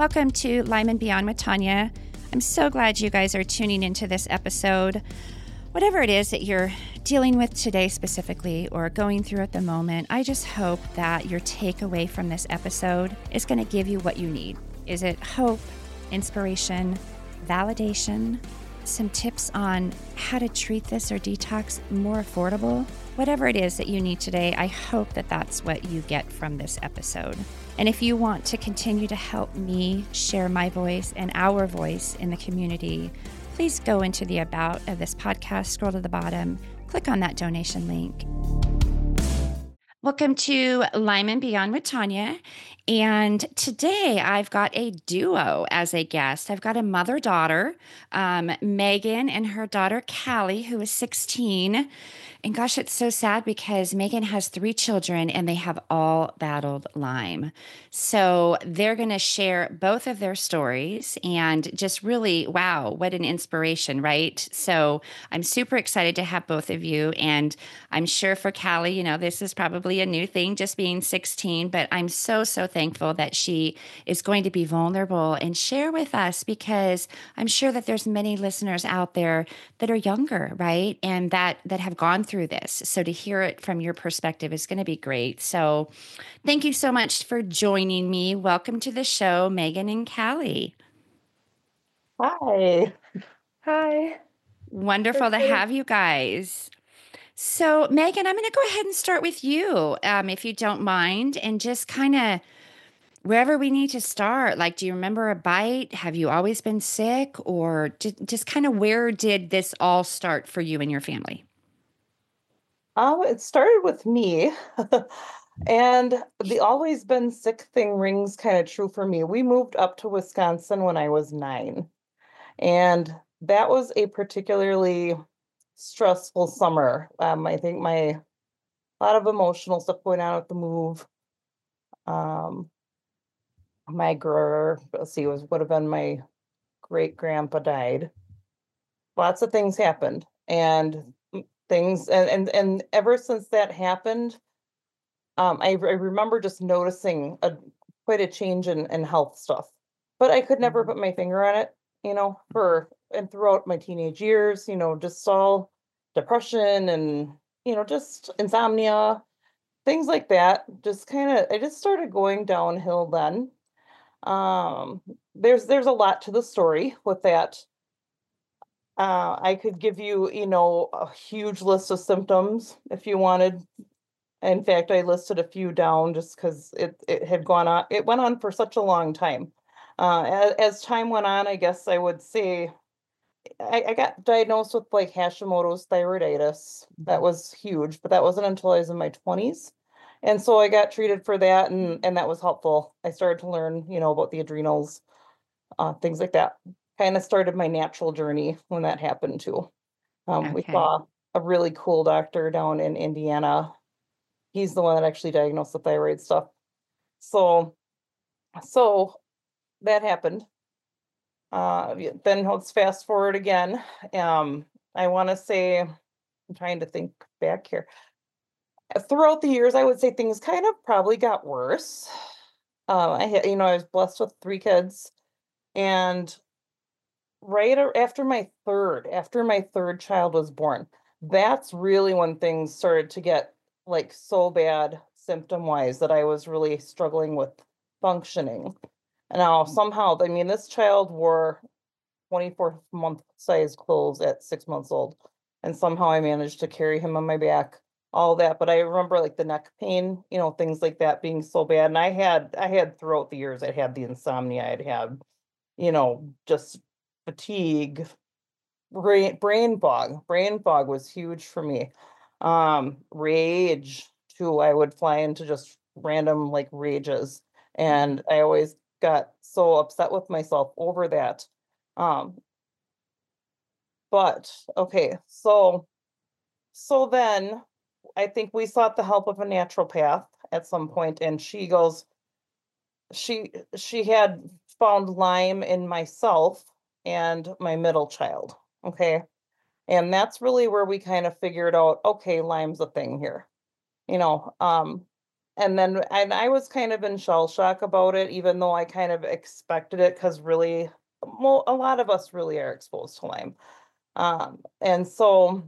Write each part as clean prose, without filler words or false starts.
Welcome to Lyme and Beyond with Tanya. I'm so glad you guys are tuning into this episode. Whatever it is that you're dealing with today specifically or going through at the moment, I just hope that your takeaway from this episode is going to give you what you need. Is it hope, inspiration, validation, some tips on how to treat this or detox more affordable? Whatever it is that you need today, I hope that that's what you get from this episode. And if you want to continue to help me share my voice and our voice in the community, please go into the About of this podcast, scroll to the bottom, click on that donation link. Welcome to Lyme and Beyond with Tanya. And today I've got a duo as a guest. I've got a mother-daughter, Megan, and her daughter, Callie, who is 16. And gosh, it's so sad because Megan has 3 children and they have all battled Lyme. So they're going to share both of their stories and just really, wow, what an inspiration, right? So I'm super excited to have both of you. And I'm sure for Callie, this is probably a new thing, just being 16, but I'm so thankful that she is going to be vulnerable and share with us, because I'm sure that there's many listeners out there that are younger, right? And that have gone through this. So to hear it from your perspective is going to be great. So thank you so much for joining me. Welcome to the show, Megan and Callie. Hi. Hi. Wonderful to have you guys. So Megan, I'm going to go ahead and start with you, if you don't mind, and just kind of wherever we need to start. Like, do you remember a bite? Have you always been sick? Or just kind of where did this all start for you and your family? It started with me. And the always been sick thing rings kind of true for me. We moved up to Wisconsin when I was 9. And that was a particularly stressful summer. I think a lot of emotional stuff going on with the move. Um, would have been my great grandpa died. Lots of things happened, and things, and ever since that happened, I remember just noticing quite a change in health stuff, but I could never put my finger on it, throughout my teenage years, just all depression and, just insomnia, things like that. I just started going downhill then. Um, there's a lot to the story with that. I could give you, a huge list of symptoms if you wanted. In fact, I listed a few down just because it had gone on. It went on for such a long time. As time went on, I guess I would say I got diagnosed with like Hashimoto's thyroiditis. That was huge, but that wasn't until I was in my 20s. And so I got treated for that, and that was helpful. I started to learn, about the adrenals, things like that. Kind of started my natural journey when that happened too. We Okay. saw a really cool doctor down in Indiana. He's the one that actually diagnosed the thyroid stuff. So, so that happened. Then let's fast forward again. I want to say, I'm trying to think back here. Throughout the years, I would say things kind of probably got worse. I was blessed with 3 kids, and after my third child was born, that's really when things started to get like so bad symptom wise that I was really struggling with functioning. And now somehow, I mean, this child wore 24-month size clothes at 6 months old, and somehow I managed to carry him on my back, all that. But I remember like the neck pain, things like that being so bad. And I had throughout the years, I had the insomnia, I'd had, just fatigue, brain fog was huge for me. Rage too. I would fly into just random like rages, and I always got so upset with myself over that. um but okay, so then I think we sought the help of a naturopath at some point, and she had found Lyme in myself and my middle child. Okay. And that's really where we kind of figured out, okay, Lyme's a thing here. You know, um, and I was kind of in shell shock about it, even though I kind of expected it, because really, a lot of us really are exposed to Lyme. And so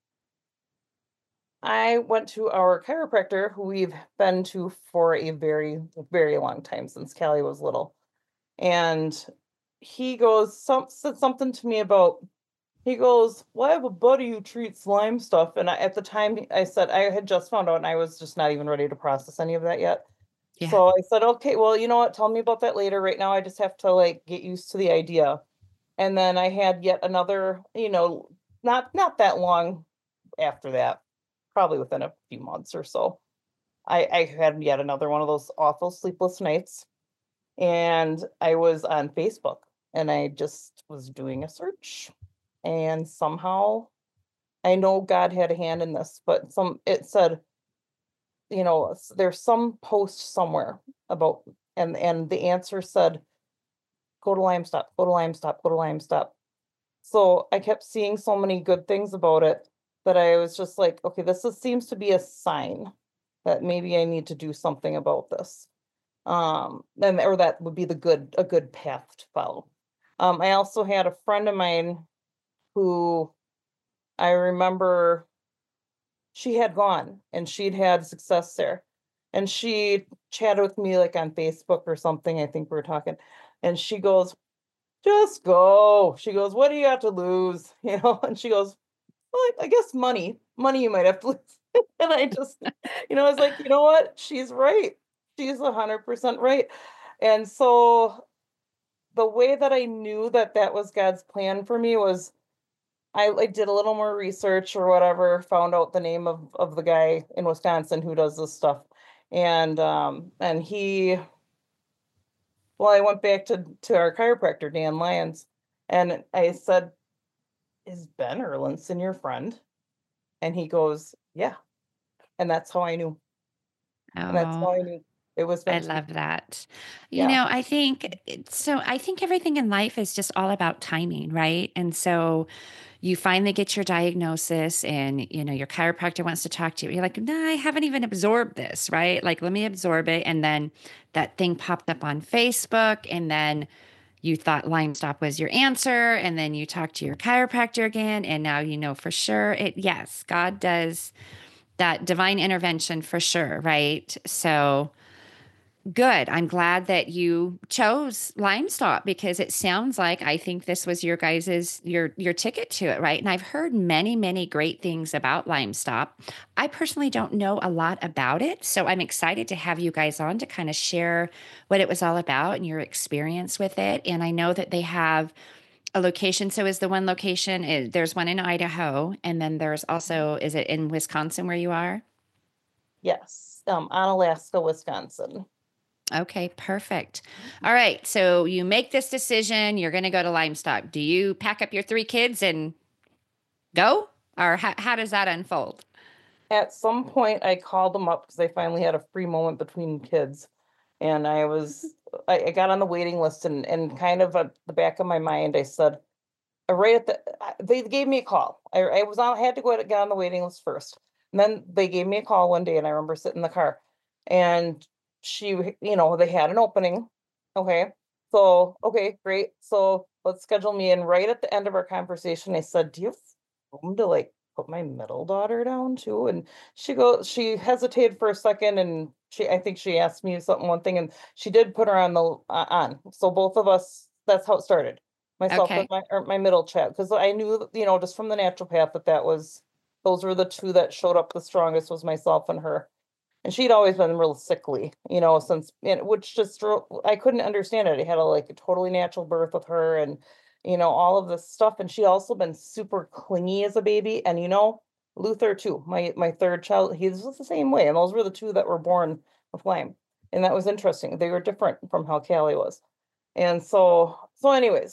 I went to our chiropractor, who we've been to for a very, very long time, since Callie was little. And he goes, said something to me about, he goes, "Well, I have a buddy who treats Lyme stuff." And at the time, I said I had just found out and I was just not even ready to process any of that yet. Yeah. So I said, "Okay, well, you know what? Tell me about that later. Right now, I just have to like get used to the idea." And then I had yet another, not that long after that, probably within a few months or so. I had yet another one of those awful sleepless nights, and I was on Facebook, and I just was doing a search, and somehow, I know God had a hand in this, but it said, there's some post somewhere about, and the answer said, "Go to LimeStop, go to LimeStop, go to LimeStop." So I kept seeing so many good things about it that I was just like, okay, seems to be a sign that maybe I need to do something about this. And or that would be a good path to follow. I also had a friend of mine who I remember, she had gone and she'd had success there. And she chatted with me like on Facebook or something. I think we were talking. And she goes, "Just go." She goes, "What do you have to lose?" And she goes, "Well, I guess money. Money you might have to lose." And I just, I was like, you know what? She's right. She's 100% right. And so the way that I knew that that was God's plan for me was, I did a little more research or whatever, found out the name of the guy in Wisconsin who does this stuff. And I went back to our chiropractor, Dan Lyons, and I said, "Is Ben Erlinson your friend?" And he goes, "Yeah." And that's how I knew. And that's Oh, how I knew it was I meant to be. love that. Yeah. I think I think everything in life is just all about timing, right? And so you finally get your diagnosis and your chiropractor wants to talk to you. You're like, "No, I haven't even absorbed this," right? Like, let me absorb it. And then that thing popped up on Facebook, and then you thought Lyme Stop was your answer, and then you talked to your chiropractor again, and now you know for sure yes, God does that divine intervention for sure, right? So good. I'm glad that you chose LimeStop because it sounds like I think this was your ticket to it, right? And I've heard many, many great things about LimeStop. I personally don't know a lot about it, so I'm excited to have you guys on to kind of share what it was all about and your experience with it. And I know that they have a location. So is the one location, there's one in Idaho, and then there's Mhm. also, is it in Wisconsin where you are? Yes. Onalaska, Wisconsin. Okay, perfect. All right. So you make this decision, you're going to go to Limestock. Do you pack up your three kids and go? Or how does that unfold? At some point, I called them up because I finally had a free moment between kids, and I got on the waiting list, and kind of at the back of my mind, I said, right at they gave me a call. I was on, had to get on the waiting list first, and then they gave me a call one day, and I remember sitting in the car, and they had an opening. Okay, so okay, great. So let's schedule me in. Right at the end of our conversation, I said, "Do you have room to like put my middle daughter down too?" And she hesitated for a second, and I think she asked me something, one thing, and she did put her on on. So both of us, that's how it started. Myself and Okay. my middle child, because I knew, just from the naturopath, those were the two that showed up the strongest, was myself and her. And she'd always been real sickly, since, which just I couldn't understand it. I had a totally natural birth with her, and all of this stuff. And she'd also been super clingy as a baby. And Luther too, my third child, he was the same way. And those were the two that were born with Lyme. And that was interesting. They were different from how Callie was. And so anyways,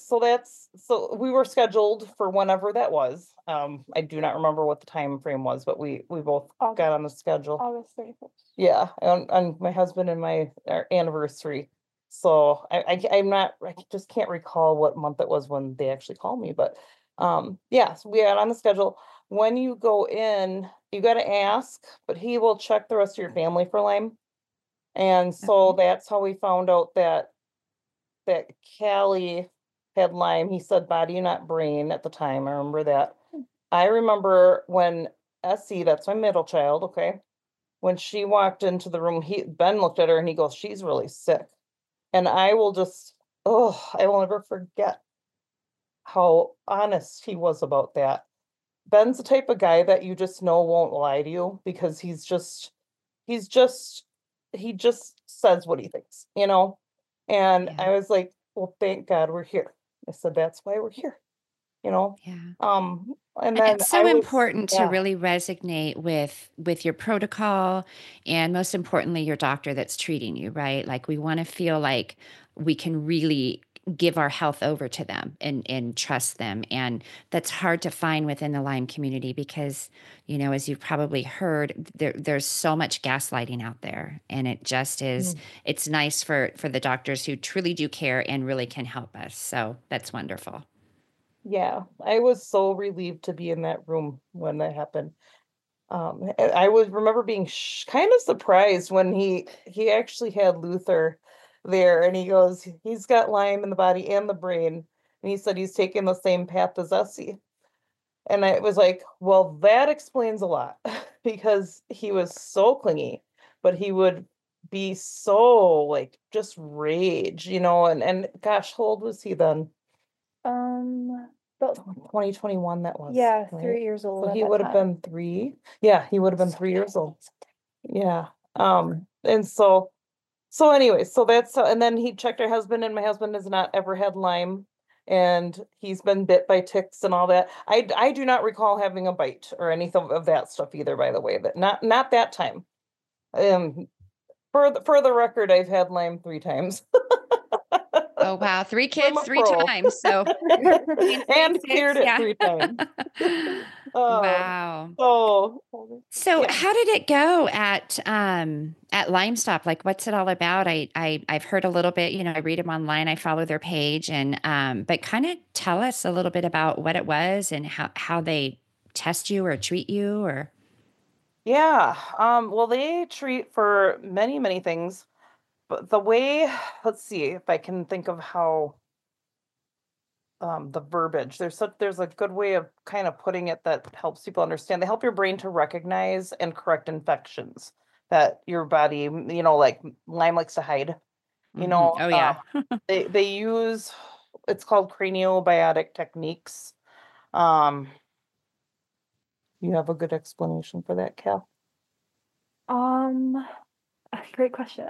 so we were scheduled for whenever that was. I do not remember what the time frame was, but we both got on the schedule. August 31st. Yeah, on my husband and our anniversary. So I'm not, I just can't recall what month it was when they actually called me, but yeah, so we got on the schedule. When you go in, you got to ask, but he will check the rest of your family for Lyme. And so Okay. that's how we found out that Callie had Lyme. He said body, not brain at the time. I remember that. I remember when Essie, that's my middle child, okay, when she walked into the room, Ben looked at her and he goes, "She's really sick." And I will never forget how honest he was about that. Ben's the type of guy that you just know won't lie to you because he's just he just says what he thinks, you know? And Yeah. I was like, "Well, thank God we're here." I said, "That's why we're here," you know? Yeah. And And then it's I so was important to yeah. really resonate with your protocol and most importantly your doctor that's treating you, right? Like we want to feel like we can really give our health over to them and trust them. And that's hard to find within the Lyme community because, as you've probably heard, there's so much gaslighting out there. And it just is, Mm. it's nice for the doctors who truly do care and really can help us. So that's wonderful. Yeah, I was so relieved to be in that room when that happened. I would remember being kind of surprised when he actually had Luther there, and he goes, "He's got Lyme in the body and the brain," and he said he's taking the same path as Essie. And I was like, "Well, that explains a lot," because he was so clingy, but he would be so like just rage, and gosh, how old was he then? But 2021 that was, yeah, right? 3 years So old at he that would have time. been 3. Yeah, he would have been 3 years old. Yeah. And so anyway, so that's and then he checked her husband, and my husband has not ever had Lyme, and he's been bit by ticks and all that. I do not recall having a bite or anything of that stuff either, by the way, but not that time. Um, for the record, I've had Lyme 3 times. Oh, wow. 3 I'm kids, a 3 pro. times, so 3 and 3, And 6, cleared it yeah. 3 times. Wow. So So yeah. how did it go at Limestop? Like, what's it all about? I've heard a little bit, I read them online, I follow their page and, but kind of tell us a little bit about what it was and how they test you or treat you or Yeah. Well, they treat for many, many things, but the way, let's see if I can think of how the verbiage. There's a good way of kind of putting it that helps people understand. They help your brain to recognize and correct infections that your body, like Lyme likes to hide. You Mhm. know, Oh yeah. they use it's called craniobiotic techniques. Um, you have a good explanation for that, Cal? Um, Great question.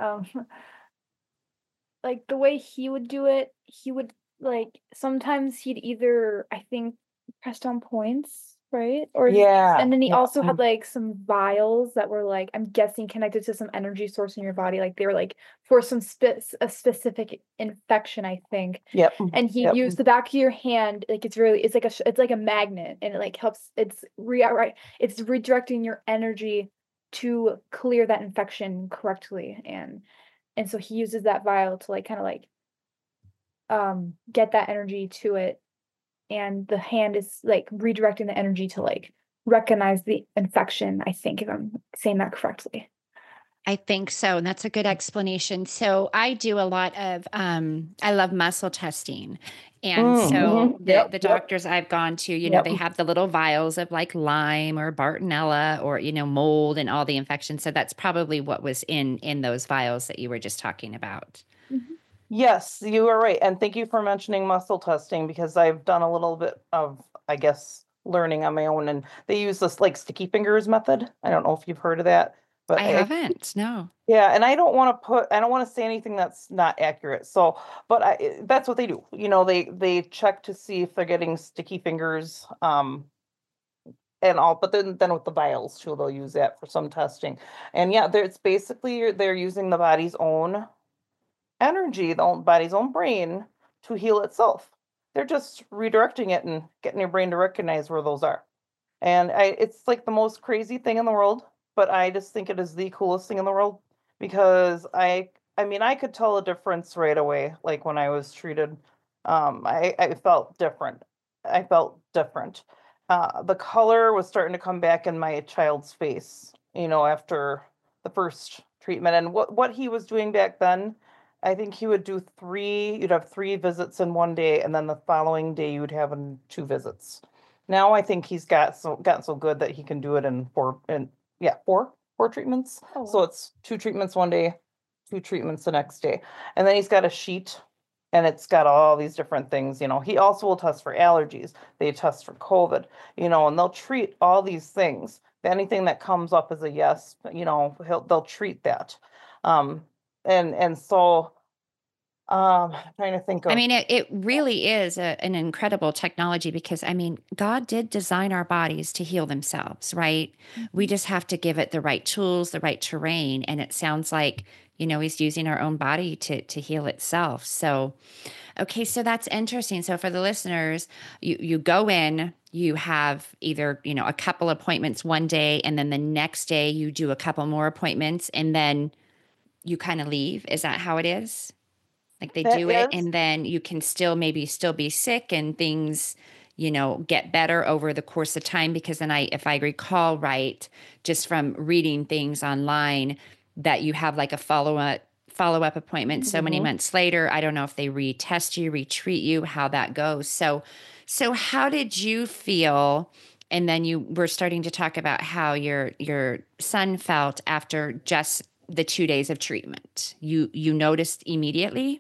Like the way he would do it, he would like sometimes he'd either I think press down points, right? Yeah. And then he Yeah. also had like some vials that were like I'm guessing connected to some energy source in your body. Like they were like for a specific infection, I think. Yep. And he'd Yep. use the back of your hand, like it's like it's like a magnet, and it like helps. It's redirecting your energy to clear that infection correctly, and so he uses that vial to like kind of like get that energy to it, and the hand is like redirecting the energy to like recognize the infection, I think, if I'm saying that correctly. I think so, and that's a good explanation. So I do a lot of I love muscle testing. And so the Yep. the Yep. doctors I've gone to, Yep. they have the little vials of like Lyme or Bartonella or mold and all the infections. So that's probably what was in those vials that you were just talking about. Mhm. Yes, you are right. And thank you for mentioning muscle testing because I've done a little bit of, I guess, learning on my own. And they use this like sticky fingers method. I don't know if you've heard of that, but I haven't. No. yeah, and I don't want to say anything that's not accurate. So, but that's what they do. They check to see if they're getting sticky fingers, and all, but then with the vials too, they'll use that for some testing. And yeah, it's basically they're using the body's own energy, the own body's own brain to heal itself. They're just redirecting it and getting your brain to recognize where those are. And it's like the most crazy thing in the world, but I just think it is the coolest thing in the world because I mean, I could tell a difference right away. Like when I was treated, I felt different. I felt different. The color was starting to come back in my child's face, after the first treatment. And what he was doing back then, I think he would do you'd have 3 visits in one day, and then the following day you'd have 2 visits. Now I think he's gotten so good that he can do it in 4 treatments. Oh, So wow. it's 2 treatments one day, 2 treatments the next day. And then he's got a sheet, and it's got all these different things. He also will test for allergies. They test for COVID, and they'll treat all these things. Anything that comes up as a yes, they'll treat that. Um, and so, trying to think I of, mean, it really is an incredible technology because, I mean, God did design our bodies to heal themselves, right? We Mhm. just have to give it the right tools, the right terrain. And it sounds like, He's using our own body to heal itself. So, okay, so that's interesting. So for the listeners, you go in, you have either, a couple appointments one day, and then the next day you do a couple more appointments, and then you kind of leave. Is that how it is? Like they that do it, is, and then you can still be sick, and things, get better over the course of time. Because then if I recall right, just from reading things online, that you have like a follow up appointment so many mhm. months later. I don't know if they retest you, retreat you, how that goes. So how did you feel? And then you were starting to talk about how your son felt after just the 2 days of treatment. You noticed immediately?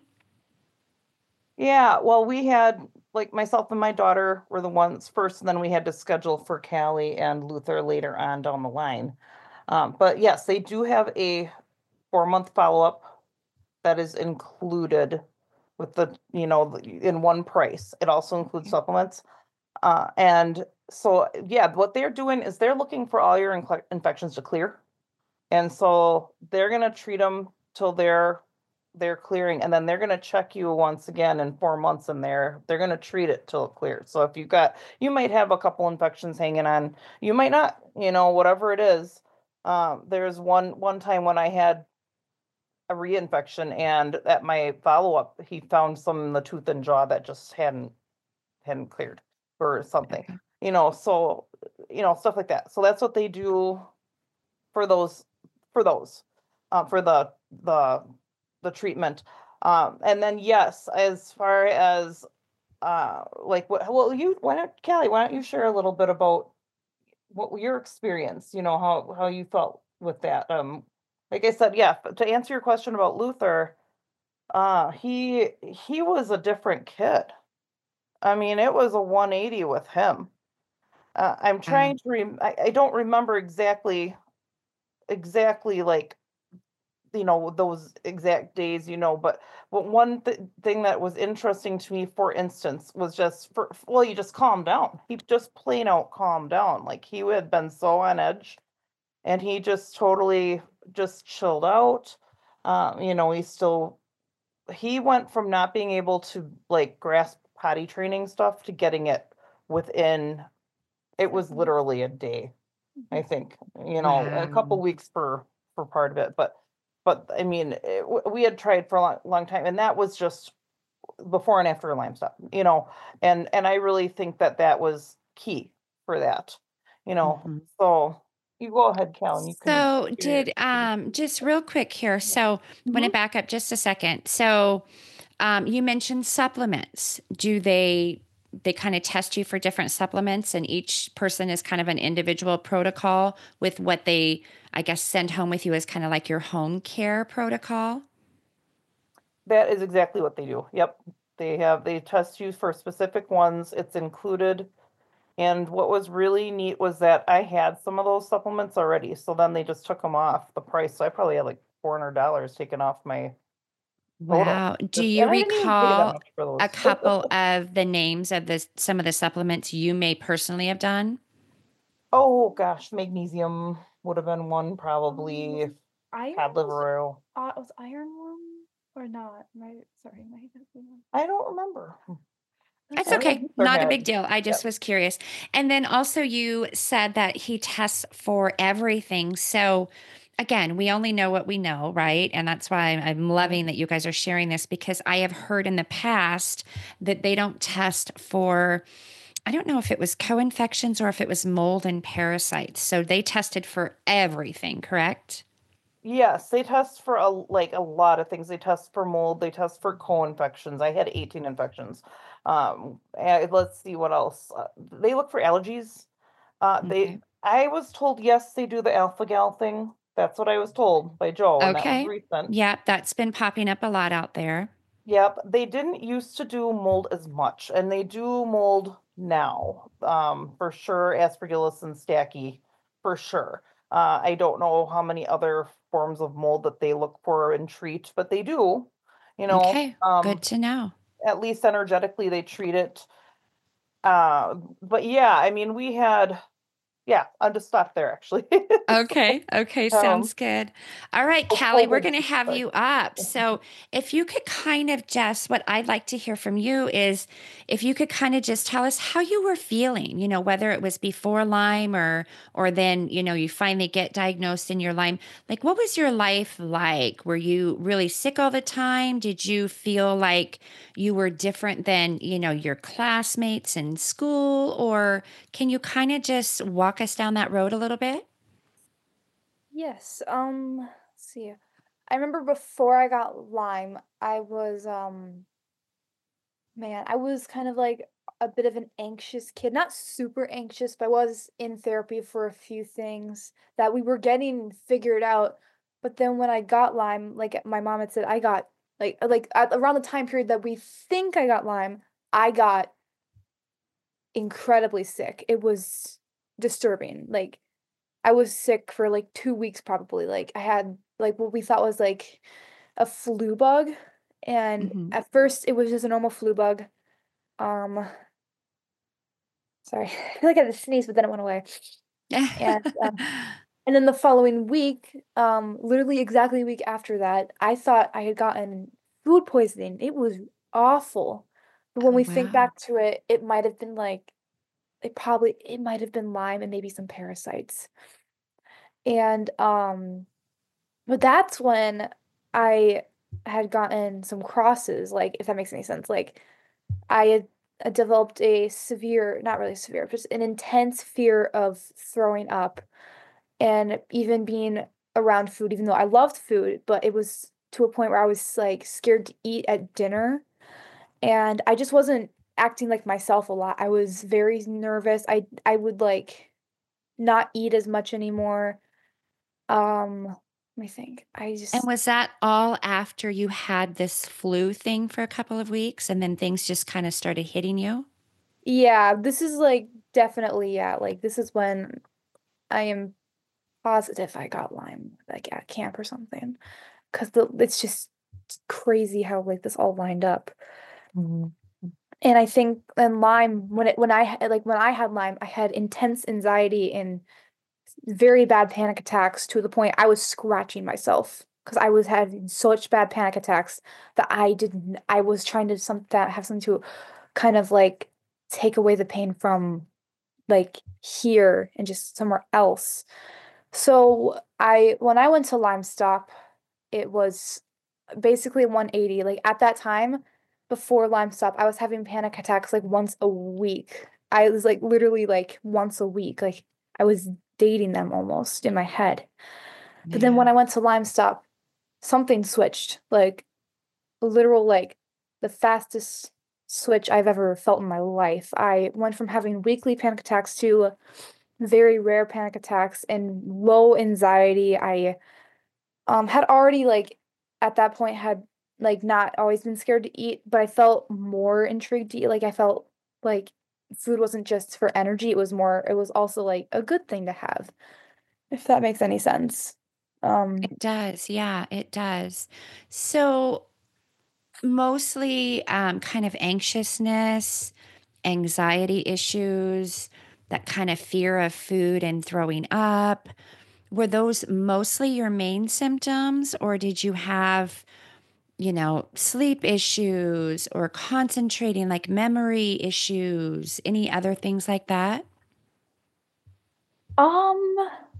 Yeah, well, we had, like, myself and my daughter were the ones first, and then we had to schedule for Callie and Luther later on down the line. But yes, they do have a 4-month follow-up that is included with in one price. It also includes supplements. And so, yeah, what they're doing is they're looking for all your infections to clear. And so they're gonna treat them till they're clearing, and then they're gonna check you once again in 4 months, and they're gonna treat it till it clears. So if you might have a couple infections hanging on, you might not, whatever it is. There's one time when I had a reinfection, and at my follow-up, he found some in the tooth and jaw that just hadn't cleared or something. Okay. So stuff like that. So that's what they do for those for the the treatment. And then yes, as far as like what well you why don't Callie, why don't you share a little bit about what your experience, how you felt with that. Like I said, yeah, to answer your question about Luther, he was a different kid. I mean, it was a 180 with him. I'm Wow. trying to I don't remember exactly like those exact days, but one thing that was interesting to me, for instance, was just well, he just calmed down. He just plain out calmed down. Like he had been so on edge, and he just totally just chilled out. He went from not being able to like grasp potty training stuff to getting it within, it was Seconds. literally a day. I Mhm. think, a couple Wow. weeks for part of it, but I mean, we had tried for a long time, and that was just before and after Lyme stop, and I really think that that was key for that, you know. Mhm. So you go ahead, Cal, and you can So share your did just real quick here. yeah. So I'm going to Mhm. back up just a second. So you mentioned supplements. Do they kind of test you for different supplements, and each person is kind of an individual protocol with what they, I guess, send home with you as kind of like your home care protocol? That is exactly what they do. Yep. They test you for specific ones. It's included. And what was really neat was that I had some of those supplements already, so then they just took them off the price. So I probably had like $400 taken off my total. Wow. Do Just you and I didn't even pay that recall much for a those. couple of the names of some of the supplements you may personally have done? Oh gosh, magnesium would have been one probably. Um, Iron Cod was liver oil. was iron one or not? Right? Sorry, my husband. I don't remember. Let's It's I know okay. see. Luther Not a had. big deal. I just Yep. was curious. And then also, you said that he tests for everything. So, again, we only know what we know, right? And that's why I'm loving Mhm. that you guys are sharing this, because I have heard in the past that they don't test for, I don't know if it was co infections or if it was mold and parasites. So, they tested for everything, correct? Yes, they test for a lot of things. They test for mold, they test for co-infections. I had 18 infections. And let's see what else. They look for allergies. Okay. I was told yes, they do the alpha gal thing. That's what I was told by Joe, and that was Okay. recent. Yep, that's been popping up a lot out there. Yep, they didn't used to do mold as much, and they do mold now. For sure, Aspergillus and Stachy, for sure. I don't know how many other forms of mold that they look for and treat, but they do. You know, Okay, good to know. at least energetically they treat it. But yeah, I mean, yeah, I'll just stop there actually. Okay, okay, Um, sounds good. All right, Callie, we're COVID, going to have sorry. you up. So, if you could kind of just, what I'd like to hear from you is if you could kind of just tell us how you were feeling, whether it was before Lyme or then, you finally get diagnosed in your Lyme. Like, what was your life like? Were you really sick all the time? Did you feel like you were different than, your classmates in school? Or can you kind of just walk us down that road a little bit? Yes. Let's see. I remember before I got Lyme, I was kind of like a bit of an anxious kid. Not super anxious, but I was in therapy for a few things that we were getting figured out. But then when I got Lyme, like my mom had said, I got around the time period that we think I got Lyme, I got incredibly sick. It was disturbing. Like I was sick for like 2 weeks probably. Like I had like what we thought was like a flu bug. And Mhm. at first it was just a normal flu bug. Um, sorry, I feel like I had to sneeze, but then it went away. And and then the following week, literally exactly a week after that, I thought I had gotten food poisoning. It was awful. But when Oh, we think wow. back to it, it might have been Lyme and maybe some parasites. And but that's when I had gotten some crosses, like if that makes any sense. Like I had developed a severe, not really severe, just an intense fear of throwing up and even being around food, even though I loved food, but it was to a point where I was like scared to eat at dinner. And I just wasn't acting like myself a lot. I was very nervous. I would like not eat as much anymore. Let me think. And was that all after you had this flu thing for a couple of weeks and then things just kind of started hitting you? Yeah, this is like definitely, yeah, like this is when I am positive I got Lyme, like at camp or something. Because it's just crazy how like this all lined up. Mhm. And I think in Lyme, when I had Lyme, I had intense anxiety and very bad panic attacks to the point I was scratching myself because I was having such bad panic attacks that I was trying to have something to kind of like take away the pain from like here and just somewhere else. So when I went to Lime Stop, it was basically 180. Like at that time, before Lime Stop, I was having panic attacks like once a week. I was like literally like once a week. Like I was dating them almost in my head. But then when Yeah. I went to Lime Stop, something switched. Like literal like the fastest switch I've ever felt in my life. I went from having weekly panic attacks to very rare panic attacks and low anxiety. I had already like at that point had like not always been scared to eat, but I felt more intrigued to eat. Like I felt like food wasn't just for energy, it was also like a good thing to have, if that makes any sense. Um It does. Yeah, it does. So, mostly kind of anxiousness, anxiety issues, that kind of fear of food and throwing up. Were those mostly your main symptoms, or did you have, sleep issues or concentrating, like memory issues, any other things like that? um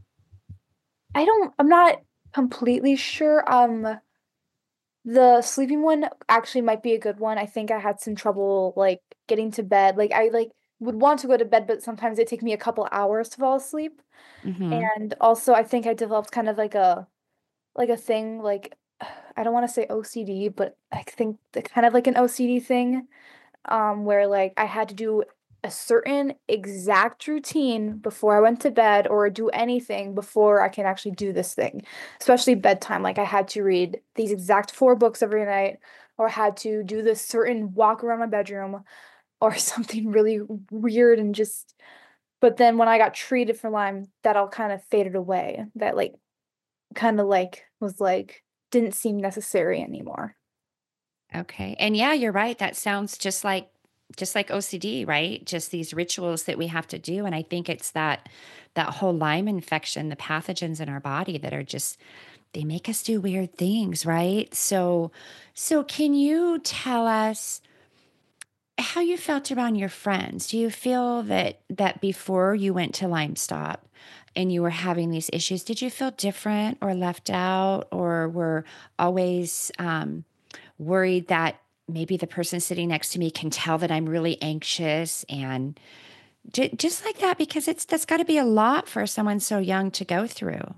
I'm not completely sure. The sleeping one actually might be a good one. I think I had some trouble like getting to bed. Like I like would want to go to bed, but sometimes it take me a couple hours to fall asleep. Hmm. And also I think I developed kind of like like a thing, like I don't want to say OCD, but I think the kind of like an OCD thing, where like I had to do a certain exact routine before I went to bed or do anything before I can actually do this thing, especially bedtime. Like I had to read these exact four books every night, or had to do this certain walk around my bedroom or something really weird and just. But then when I got treated for Lyme, that all kind of faded away. That like kind of like was like didn't seem necessary anymore. Okay. And yeah, you're right. That sounds just like OCD, right? Just these rituals that we have to do. And I think it's that whole Lyme infection, the pathogens in our body that are just they make us do weird things, right? So can you tell us how you felt around your friends? Do you feel that before you went to Lime Stop and you were having these issues, did you feel different or left out or were always worried that maybe the person sitting next to me can tell that I'm really anxious and just like that because it's that's got to be a lot for someone so young to go through.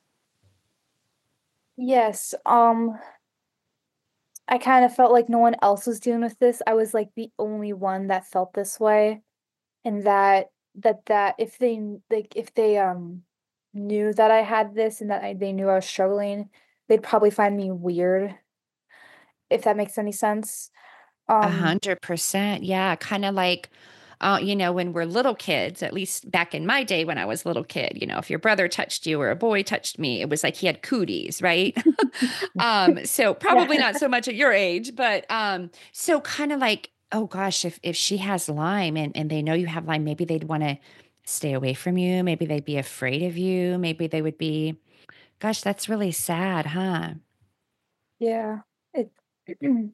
Yes, I kind of felt like no one else was dealing with this. I was like the only one that felt this way, and that if they knew that I had this and that they knew I was struggling, they'd probably find me weird, if that makes any sense. Um, 100%. Yeah. Kind of like, when we're little kids, at least back in my day when I was a little kid, if your brother touched you or a boy touched me, it was like he had cooties, right? So yeah. probably not so much at your age, but so kind of like, oh gosh, if she has Lyme and they know you have Lyme, maybe they'd want to stay away from you. Maybe they'd be afraid of you. Maybe they would be, gosh, that's really sad, huh? Yeah. It and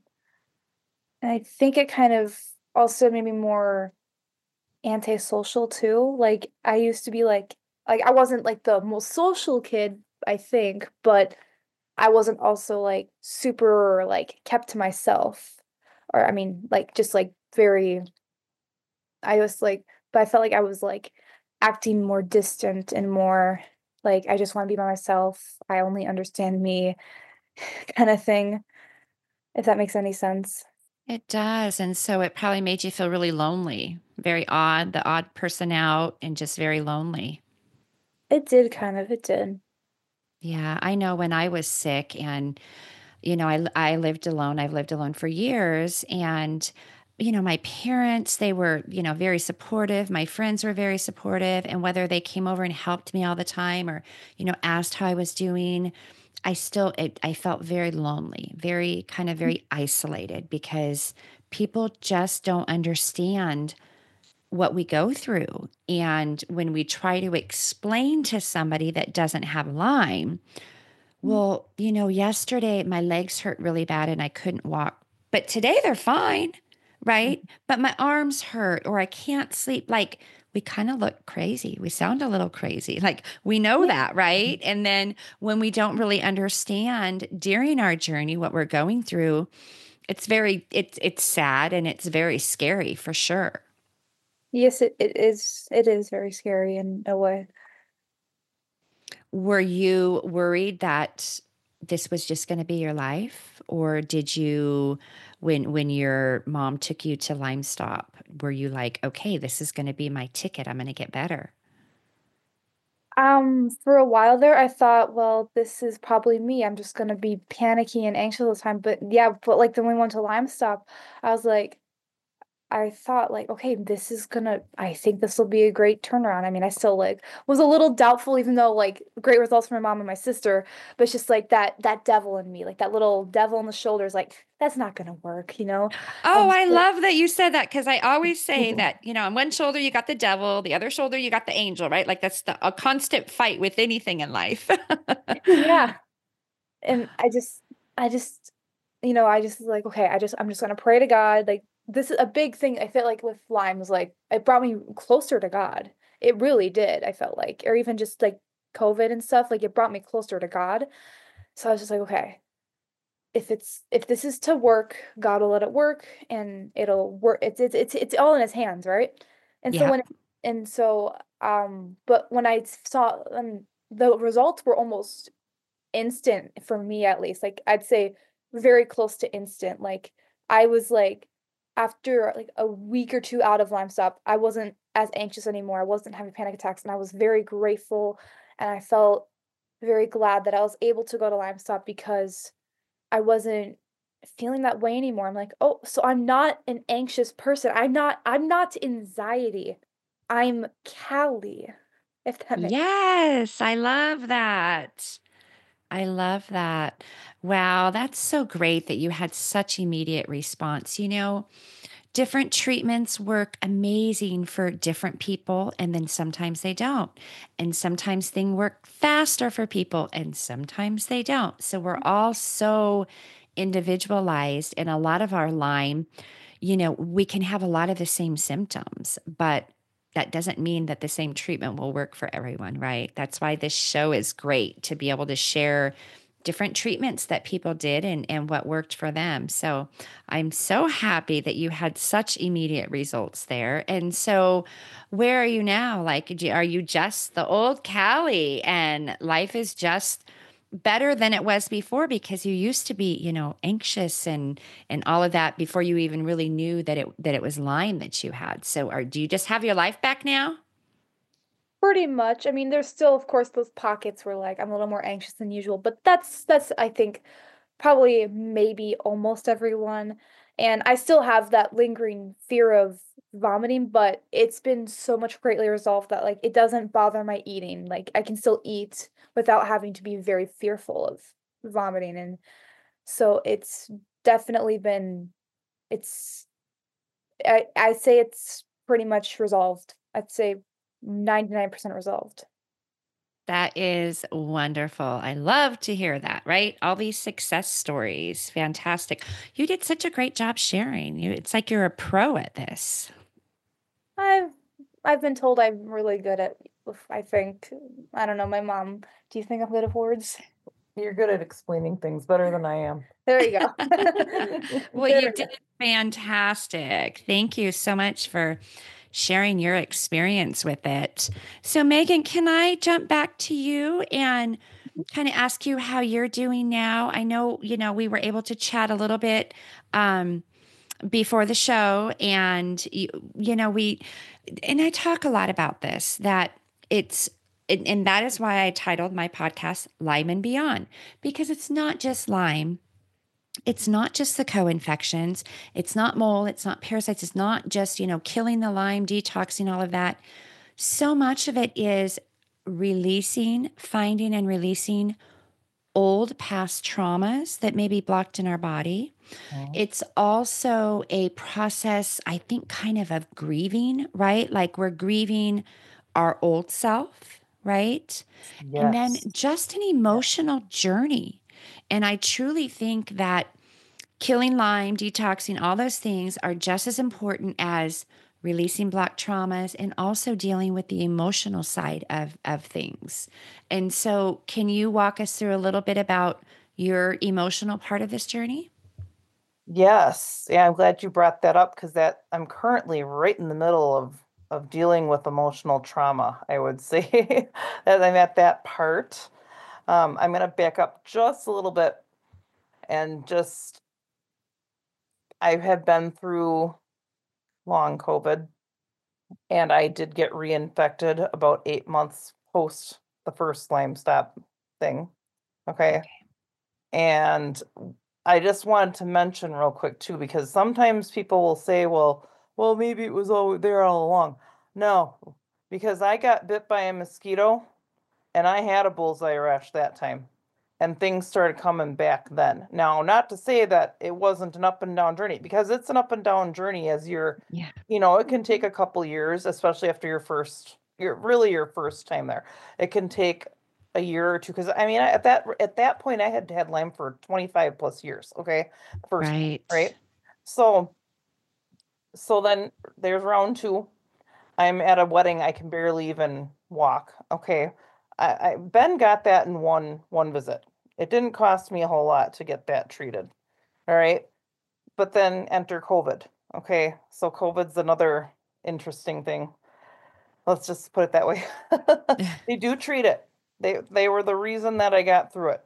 I think it kind of also made me more antisocial too. Like I used to be like I wasn't like the most social kid, I think, but I wasn't also like super like kept to myself. Or I mean like just like very I was like but I felt like I was like acting more distant and more like I just want to be by myself. I only understand me kind of thing, if that makes any sense. It does. And so it probably made you feel really lonely, very odd, the odd person out, and just very lonely. It did kind of, it did. Yeah, I know when I was sick and, I lived alone. I've lived alone for years. And, my parents, they were, very supportive. My friends were very supportive. And whether they came over and helped me all the time or, asked how I was doing, I felt very lonely, very kind of very isolated because people just don't understand what we go through. And when we try to explain to somebody that doesn't have Lyme, well, yesterday my legs hurt really bad and I couldn't walk, but today they're fine, right? But my arms hurt or I can't sleep. Like we kind of look crazy. We sound a little crazy. Like we know Yeah. that, right? And then when we don't really understand during our journey what we're going through, it's sad and it's very scary for sure. Yes, it is very scary in a way. Were you worried that this was just going to be your life? Or did you, when your mom took you to Lime Stop, were you like, okay, this is going to be my ticket. I'm going to get better. For a while there, I thought, well, this is probably me. I'm just gonna be panicky and anxious all the time. But yeah, but like then we went to Lime Stop, I was like, I thought like, okay, I think this will be a great turnaround. I mean, I still like was a little doubtful, even though like great results from my mom and my sister, but it's just like that devil in me, like that little devil in the shoulders, like that's not gonna work, you know? I Oh, just I like, love that you said that because I always say that, on one shoulder you got the devil, the other shoulder you got the angel, right? Like that's a constant fight with anything in life. yeah. And I just, I just like, okay, I'm just gonna pray to God. Like this is a big thing. I feel like with Lyme was like it brought me closer to God. It really did. I felt like, or even just like COVID and stuff, like it brought me closer to God. So I was just like, okay, if this is to work, God will let it work, and it'll work. It's all in His hands, right? And so Yeah. but when I saw the results were almost instant for me at least. Like I'd say very close to instant. Like I was like after like a week or two out of Lyme Stop, I wasn't as anxious anymore. I wasn't having panic attacks and I was very grateful and I felt very glad that I was able to go to Lyme Stop because I wasn't feeling that way anymore. I'm like, "Oh, so I'm not an anxious person. I'm not anxiety. I'm Callie." If that makes Yes, I love that. I love that. Wow, that's so great that you had such immediate response. Different treatments work amazing for different people, and then sometimes they don't. And sometimes things work faster for people, and sometimes they don't. So we're all so individualized, and a lot of our Lyme, we can have a lot of the same symptoms, but that doesn't mean that the same treatment will work for everyone, right? That's why this show is great to be able to share different treatments that people did and what worked for them. So I'm so happy that you had such immediate results there. And so where are you now? Like, are you just the old Callie and life is just better than it was before because you used to be, anxious and all of that before you even really knew that it was Lyme that you had. So do you just have your life back now? pretty much. I mean, there's still, of course, those pockets where like I'm a little more anxious than usual, but that's I think probably maybe almost everyone. And I still have that lingering fear of vomiting, but it's been so much greatly resolved that like it doesn't bother my eating. Like I can still eat without having to be very fearful of vomiting. And so it's definitely been it's I say it's pretty much resolved. I'd say 99% resolved. That is wonderful. I love to hear that, right? All these success stories. Fantastic. You did such a great job sharing. It's like you're a pro at this. I've I've been told I'm really good at I think. I don't know, my mom. Do you think I'm good at words? You're good at explaining things better than I am. There you go. Well, There you we go. did fantastic. Thank you so much for sharing your experience with it. So, Megan, can I jump back to you and kind of ask you how you're doing now? I know, we were able to chat a little bit before the show, and and I talk a lot about this that it's. And that is why I titled my podcast Lyme and Beyond, because it's not just Lyme, it's not just the co-infections, it's not mold, it's not parasites, it's not just, killing the Lyme, detoxing, all of that. So much of it is finding and releasing old past traumas that may be blocked in our body. Mhm. It's also a process, I think, kind of grieving, right? Like we're grieving our old self, right? And then Yes. just an Yeah. emotional journey. And I truly think that killing Lyme, detoxing, all those things are just as important as releasing block traumas and also dealing with the emotional side of things. And so, can you walk us through a little bit about your emotional part of this journey? Yes. Yeah, I'm glad you brought that up because that I'm currently right in the middle of dealing with emotional trauma, I would say. That I'm at that part. I'm gonna back up just a little bit and just I have been through long COVID and I did get reinfected about 8 months post the first Lyme stop thing. Okay. Okay. And I just wanted to mention real quick too, because sometimes people will say, well, maybe it was all there all along. No, because I got bit by a mosquito and I had a bullseye rash that time. And things started coming back then. Now, not to say that it wasn't an up and down journey, because it's an up and down journey as Yeah. it can take a couple years, especially after your first time there. It can take a year or two, because I mean, at that point, I had had Lyme for 25 plus years. Okay, first time, Right. right? So then there's round two. I'm at a wedding. I can barely even walk. Okay. Ben got that in one visit. It didn't cost me a whole lot to get that treated. All right. But then enter COVID. Okay. So COVID's another interesting thing. Let's just put it that way. They do treat it. They were the reason that I got through it.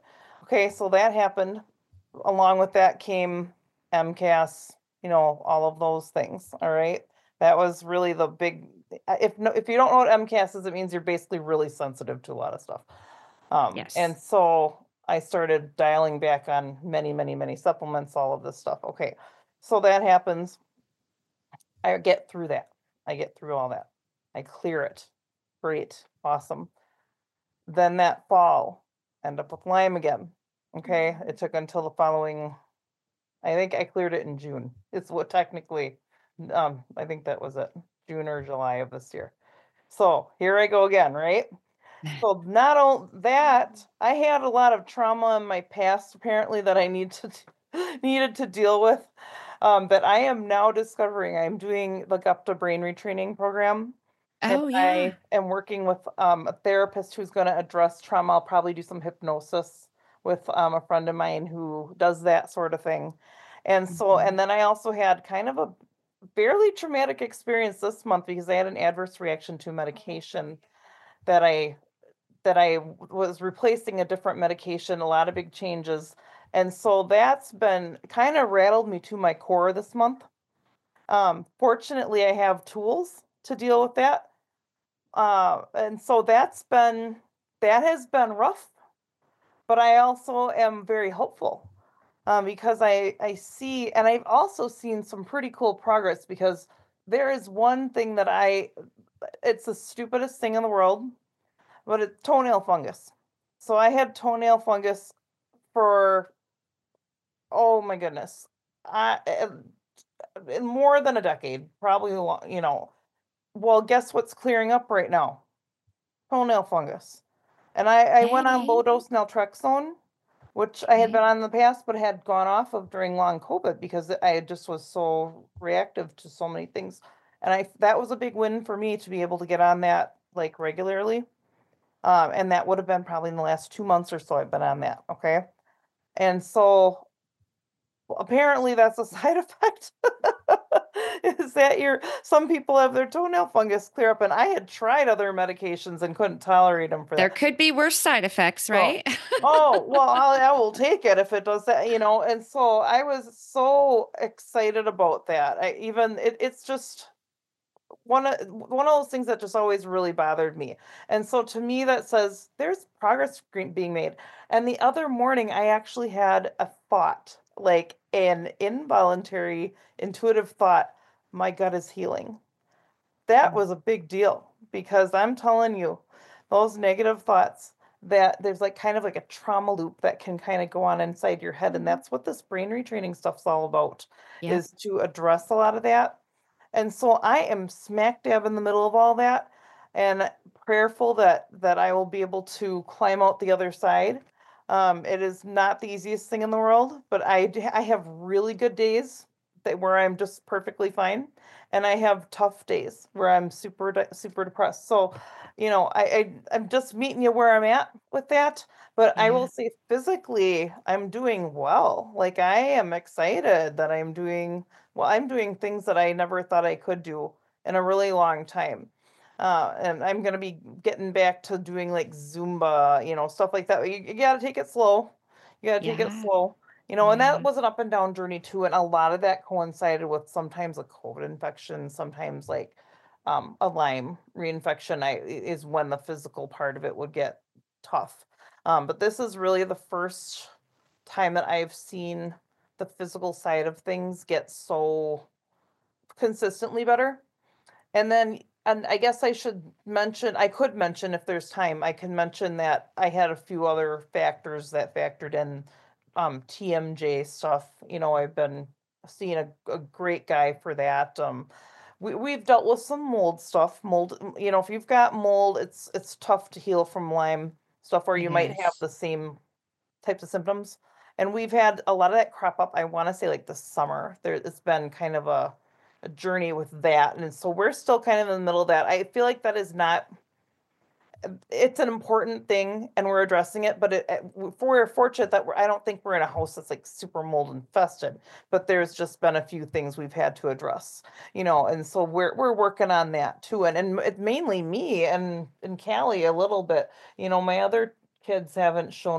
okay, so that happened. Along with that came MCAS, all of those things. All right. That was really the big, if no, if you don't know what MCAS is, it means you're basically really sensitive to a lot of stuff. And Yes. so I started dialing back on many, many, many supplements, all of this stuff. Okay. So that happens. I get through that. I get through all that. I clear it. Great. Awesome. Then that fall, end up with Lyme again. Okay. It took until the following, I think I cleared it in June. It's what technically, I think that was it, June or July of this year. So here I go again, right? So not only that, I had a lot of trauma in my past apparently that I needed to deal with. That I am now discovering. I'm doing the Gupta brain retraining program, and Oh, yeah. I am working with a therapist who's going to address trauma. I'll probably do some hypnosis with a friend of mine who does that sort of thing. And so, Mhm. and then I also had kind of a fairly traumatic experience this month because I had an adverse reaction to medication that was replacing a different medication, a lot of big changes. And so that's been kind of rattled me to my core this month. Fortunately, I have tools to deal with that. And so that has been rough, but I also am very hopeful because I see, and I've also seen some pretty cool progress because there is one thing that it's the stupidest thing in the world, but it's toenail fungus. So I had toenail fungus for, oh my goodness, more than a decade, probably Well, guess what's clearing up right now? Toenail fungus. And I went on Hey. low dose naltrexone, which I had Okay. been on in the past, but had gone off of during long COVID because I just was so reactive to so many things. And that was a big win for me to be able to get on that like regularly. And that would have been probably in the last 2 months or so I've been on that. Okay. And so apparently that's a side effect. Is that some people have their toenail fungus clear up, and I had tried other medications and couldn't tolerate them for There that. could be worse side effects, So, right? oh, well, I will take it if it does that. And so I was so excited about that. It's just one of those things that just always really bothered me. And so to me that says there's progress being made. And the other morning I actually had a thought, like an involuntary intuitive thought, my gut is healing. That Mm. was a big deal because I'm telling you, those negative thoughts, that there's like kind of like a trauma loop that can kind of go on inside your head. And that's what this brain retraining stuff's all about, Yep. is to address a lot of that. And so I am smack dab in the middle of all that and prayerful that I will be able to climb out the other side. It is not the easiest thing in the world, but I have really good days where I'm just perfectly fine, and I have tough days where I'm super depressed. So, I'm just meeting you where I'm at with that. But I will Yeah. say physically, I'm doing well. Like I am excited that I'm doing things that I never thought I could do in a really long time. And I'm gonna be getting back to doing like Zumba, stuff like that. You gotta take it slow. You gotta take it Yeah. slow. And that Yeah. was an up and down journey too. And a lot of that coincided with sometimes a COVID infection, sometimes like a Lyme reinfection is when the physical part of it would get tough. But this is really the first time that I've seen the physical side of things get so consistently better. And I guess I could mention if there's time, I can mention that I had a few other factors that factored in TMJ stuff. I've been seeing a great guy for that. We've dealt with some mold stuff. Mold, if you've got mold, it's tough to heal from Lyme stuff where It you might have is. the same types of symptoms. And we've had a lot of that crop up, I want to say like this summer. It's been kind of a journey with that. And so we're still kind of in the middle of that. I feel like that is not, it's an important thing and we're addressing it, but we're fortunate that I don't think we're in a house that's like super mold infested, but there's just been a few things we've had to address, and so we're working on that too. And it's mainly me and Callie a little bit. My other kids haven't shown up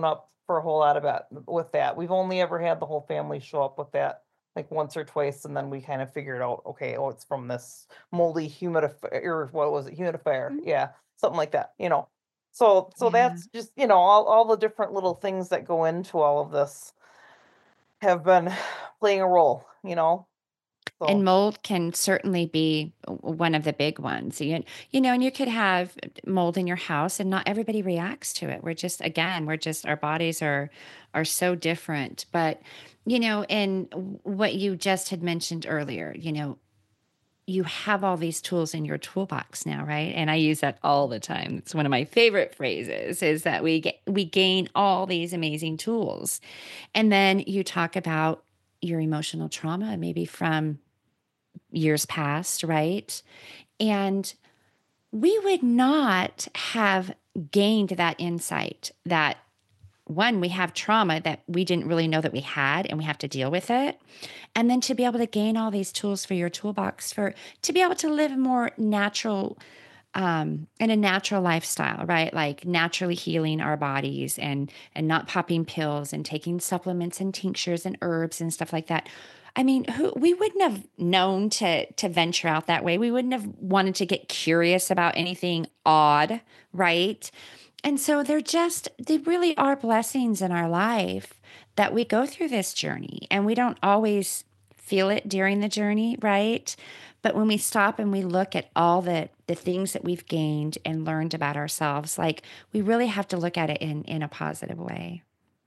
for a whole lot of it with that. We've only ever had the whole family show up with that like once or twice, and then we kind of figured out, okay, oh, it's from this moldy humidifier, or what was it, humidifier? Mhm. Yeah, something like that, So Yeah. that's just, all the different little things that go into all of this have been playing a role, And so. mold can certainly be one of the big ones. And you could have mold in your house and not everybody reacts to it. We're just our bodies are so different. But, and what you just had mentioned earlier, you have all these tools in your toolbox now, right? And I use that all the time. It's one of my favorite phrases is that we gain all these amazing tools. And then you talk about your emotional trauma, maybe from years past, right? And we would not have gained that insight that one, we have trauma that we didn't really know that we had and we have to deal with it. And then to be able to gain all these tools for your toolbox for to be able to live a more natural in a natural lifestyle, right? Like naturally healing our bodies and not popping pills and taking supplements and tinctures and herbs and stuff like that. I mean, we wouldn't have known to venture out that way. We wouldn't have wanted to get curious about anything odd, right? And so they really are blessings in our life that we go through this journey and we don't always feel it during the journey, right? But when we stop and we look at all the things that we've gained and learned about ourselves, like we really have to look at it in a positive way.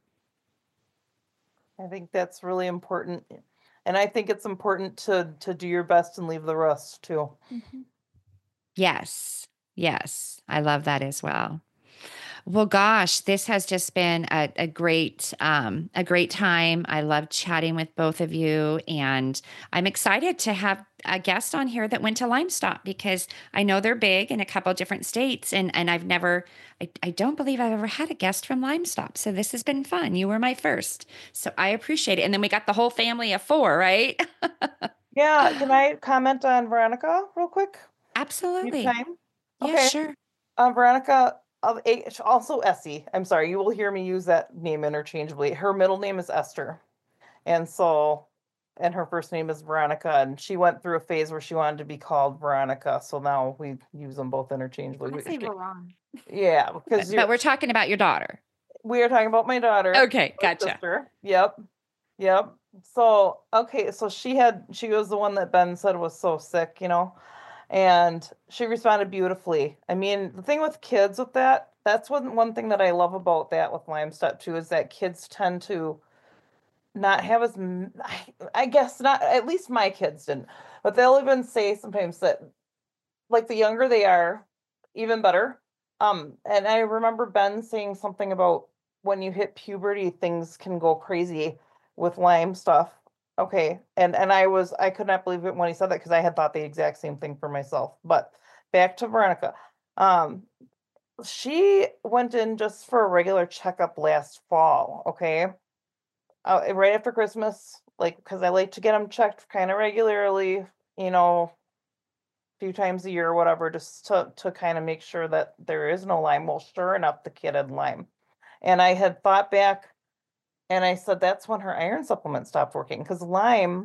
I think that's really important. And I think it's important to do your best and leave the rest too. Mhm. Yes. Yes. I love that as well. Well, gosh, this has just been a great time. I love chatting with both of you, and I'm excited to have a guest on here that went to Limestop because I know they're big in a couple of different states, and I don't believe I've ever had a guest from Limestop. So this has been fun. You were my first, so I appreciate it. And then we got the whole family of four, right? Yeah, can I comment on Veronica real quick? You have Absolutely. time? Yeah, Okay. sure. Veronica also Essie. I'm sorry, you will hear me use that name interchangeably. Her middle name is Esther. And so, and her first name is Veronica, and she went through a phase where she wanted to be called Veronica. So now we use them both interchangeably. I say Veron. Yeah, because But we're talking about your daughter. we are talking about my daughter, Okay, or gotcha. sister. Yep. Yep. So, okay, so she was the one that Ben said was so sick, and she responded beautifully. I mean, the thing with kids with that's one thing that I love about that with Lyme Step too, is that kids tend to not have I guess not, at least my kids didn't, but they'll even say sometimes that, like, the younger they are, even better. And I remember Ben saying something about when you hit puberty, things can go crazy with Lyme stuff. Okay, and I could not believe it when he said that because I had thought the exact same thing for myself. But back to Veronica, um, she went in just for a regular checkup last fall. Okay, right after Christmas, like because I like to get them checked kind of regularly. You know, few times a year or whatever, just to kind of make sure that there is no Lyme. Well, sure enough, the kid had Lyme. And I had thought back and I said that's when her iron supplement stopped working because Lyme,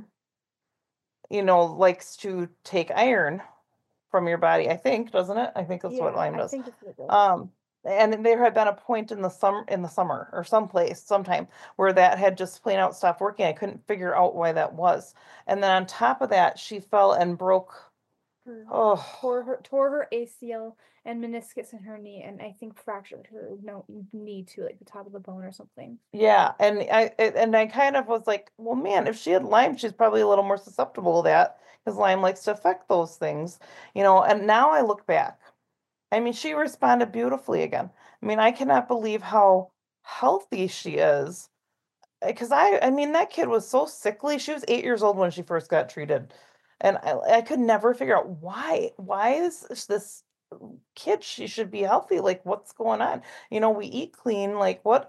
likes to take iron from your body, I think, doesn't it? I think that's what Yeah, Lyme I does. think that's what it does. And there had been a point in the summer or sometime where that had just plain out stopped working. I couldn't figure out why that was. And then on top of that, she fell and broke. Her Oh, tore her ACL and meniscus in her knee, and I think fractured her knee to like the top of the bone or something. yeah, and I kind of was like, well, man, if she had Lyme, she's probably a little more susceptible to that because Lyme likes to affect those things. And now I look back. I mean, she responded beautifully again. I mean, I cannot believe how healthy she is. Because I mean, that kid was so sickly. She was 8 years old when she first got treated, and I could nenever figure out why. Why is this kid, she should be healthy, like what's going on, we eat clean, like what,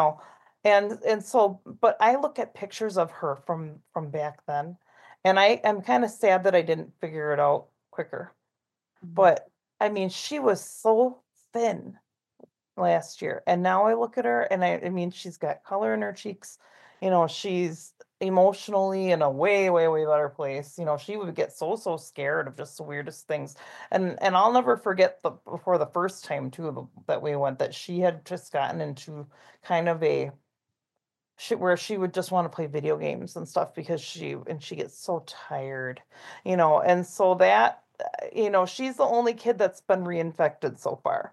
and so, but I look at pictures of her from back then, and I am kind of sad that I didn't figure it out quicker. Mhm. But I mean, she was so thin, last year. And now I look at her and I mean, she's got color in her cheeks. She's emotionally in a way, way, way better place. She would get so scared of just the weirdest things. And I'll never forget before the first time too that we went, that she had just gotten into kind of where she would just want to play video games and stuff because she gets so tired, and so that she's the only kid that's been reinfected so far,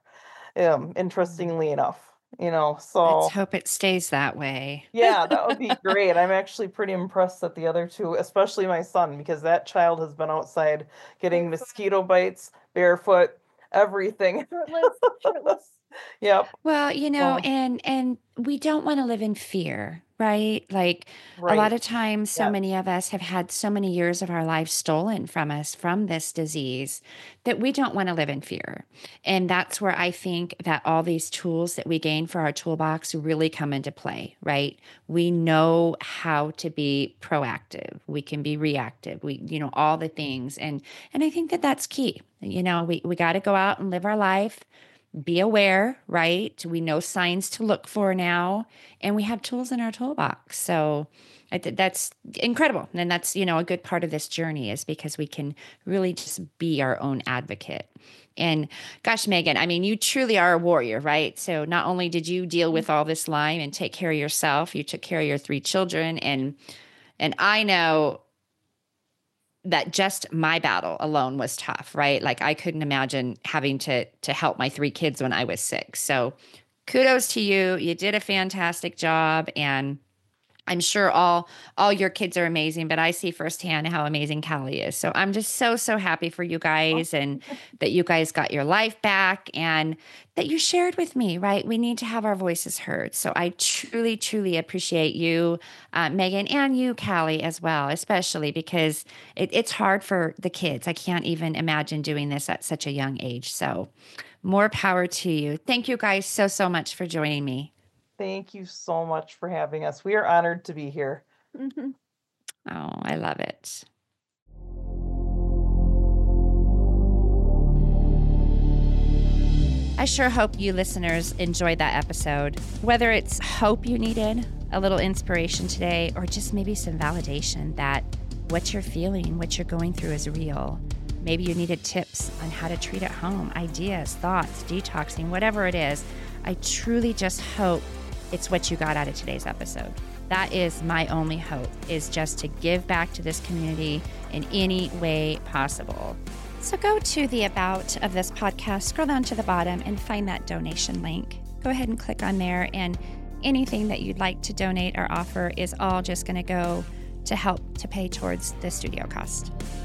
Mm. interestingly enough, Let's so hope it stays that way. yeah, that would be great. I'm actually pretty impressed that the other two, especially my son, because that child has been outside getting Barefoot, mosquito bites, barefoot, everything. shirtless. Yep. Well, So and we don't want to live in fear, right? Like a lot right. of times, so Yes. many of us have had so many years of our lives stolen from us from this disease that we don't want to live in fear. And that's where I think that all these tools that we gain for our toolbox really come into play, right? We know how to be proactive. We can be reactive. All the things. And I think that that's key. We got to go out and live our life, be aware, right? We know signs to look for now, and we have tools in our toolbox. So that's incredible. And that's, a good part of this journey is because we can really just be our own advocate. And gosh, Megan, I mean, you truly are a warrior, right? So not only did you deal with all this Lyme and take care of yourself, you took care of your 3 children. And I know that just my battle alone was tough, right? Like I couldn't imagine having to help my 3 kids when I was 6. So kudos to you. You did a fantastic job, and I'm sure all your kids are amazing, but I see firsthand how amazing Callie is. So I'm just so happy for you Oh, guys, and that you guys got your life back, and that you shared with me, right? We need to have our voices heard. So I truly appreciate you, Megan, and you, Callie, as well, especially because it's hard for the kids. I can't even imagine doing this at such a young age. So more power to you. Thank you guys so much for joining me. thank you so much for having us. We are honored to be here. Mhm. Oh, I love it. I sure hope you listeners enjoyed that episode. Whether it's hope you needed, a little inspiration today, or just maybe some validation that what you're feeling, what you're going through is real. Maybe you needed tips on how to treat at home, ideas, thoughts, detoxing, whatever it is. I truly just hope it's what you got out of today's episode. That is my only hope, is just to give back to this community in any way possible. So go to the about of this podcast, scroll down to the bottom and find that donation link. Go ahead and click on there, and anything that you'd like to donate or offer is all just going to go to help to pay towards the studio cost.